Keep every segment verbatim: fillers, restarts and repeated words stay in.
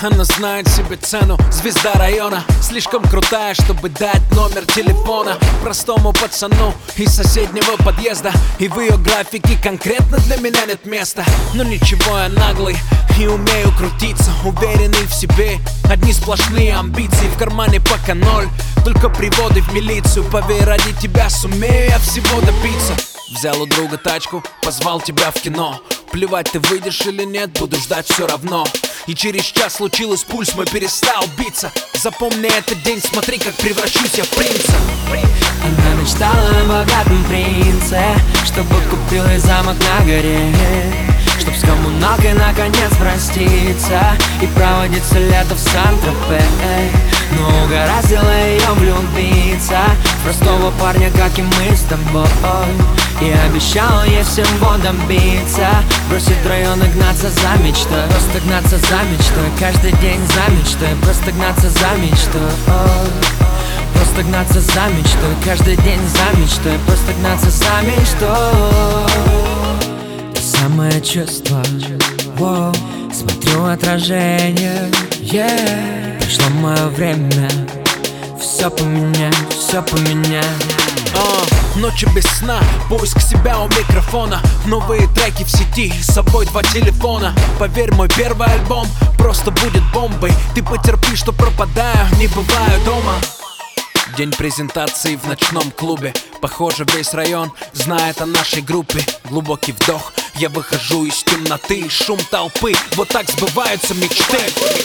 Она знает себе цену, звезда района. Слишком крутая, чтобы дать номер телефона простому пацану из соседнего подъезда. И в ее графике конкретно для меня нет места. Но ничего, я наглый и умею крутиться, уверенный в себе. Одни сплошные амбиции, в кармане пока ноль, только приводы в милицию. Поверь, ради тебя сумею я всего добиться. Взял у друга тачку, позвал тебя в кино. Плевать, ты выйдешь или нет, буду ждать все равно. И через час случилось, пульс мой перестал биться. Запомни этот день, смотри, как превращусь я в принца. Она мечтала о богатом принце, чтобы купил ей замок на горе, чтоб с коммуналкой наконец проститься и проводиться лето в Сан-Тропе. Но угораздило ее влюбиться в простого парня, как и мы с тобой. И обещал ей всем водом биться, бросить район и гнаться за мечтой. Просто гнаться за мечтой, каждый день за мечтой. Просто гнаться за мечтой. Просто гнаться за мечтой, каждый день за мечтой. Просто гнаться за мечтой. То самое чувство, воу, смотрю отражение, yeah. Пришло мое время все поменять, все поменять. Uh, ночи без сна, поиск себя у микрофона. Новые треки в сети, с собой два телефона. Поверь, мой первый альбом просто будет бомбой. Ты потерпи, что пропадаю, не бываю дома. День презентации в ночном клубе. Похоже, весь район знает о нашей группе. Глубокий вдох, я выхожу из темноты. Шум толпы, вот так сбываются мечты.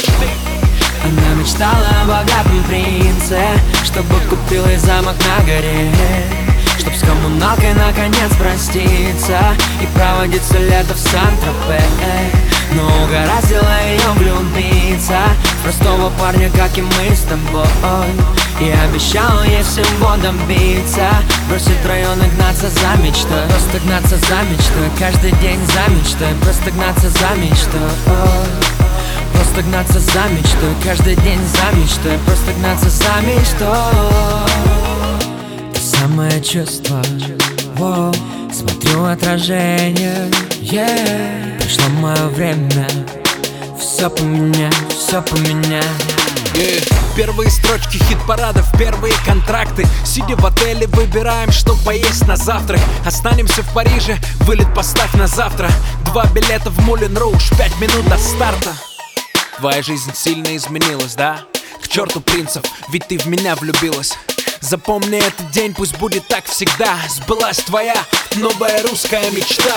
Она мечтала о богатом принце, чтобы купил ей замок на горе, чтоб с коммуналкой наконец проститься и проводиться лето в Сан-Тропе. Но угораздило ее влюбиться в простого парня, как и мы с тобой. И обещал ей всем водом биться, бросить район и гнаться за мечтой. Просто гнаться за мечтой, каждый день за мечтой. Просто гнаться за мечтой. Просто гнаться за мечтой, каждый день за мечтой. Просто гнаться за мечтой. То самое чувство, воу, смотрю отражение, yeah. Пришло мое время все поменять, все поменять. Yeah. Первые строчки хит-парадов, первые контракты. Сидя в отеле, выбираем, что поесть на завтрак. Останемся в Париже, вылет поставь на завтра. Два билета в Мулен Руж, пять минут до старта. Твоя жизнь сильно изменилась, да? К черту принцев, ведь ты в меня влюбилась. Запомни этот день, пусть будет так всегда. Сбылась твоя новая русская мечта.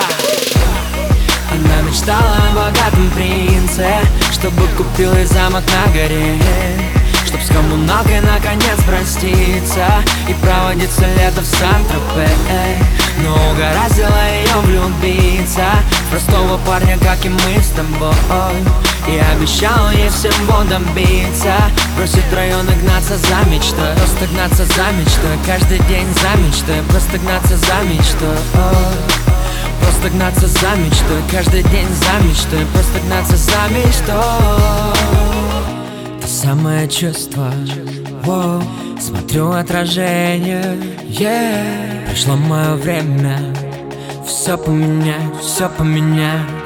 Она мечтала о богатом принце, чтобы купил ей замок на горе, чтоб с коммуналкой наконец проститься и проводиться лето в Сан-Тропе. Но угораздило ее влюбиться в простого парня, как и мы с тобой. И обещал ей всем водом биться, бросить район и гнаться за мечтой. Просто гнаться за мечтой, каждый день за мечтой. Просто гнаться за мечтой. Просто гнаться за мечтой, каждый день за мечтой. Просто гнаться за мечтой. То самое чувство, воу, смотрю отражение, yeah. Пришло мое время все поменять, все поменять.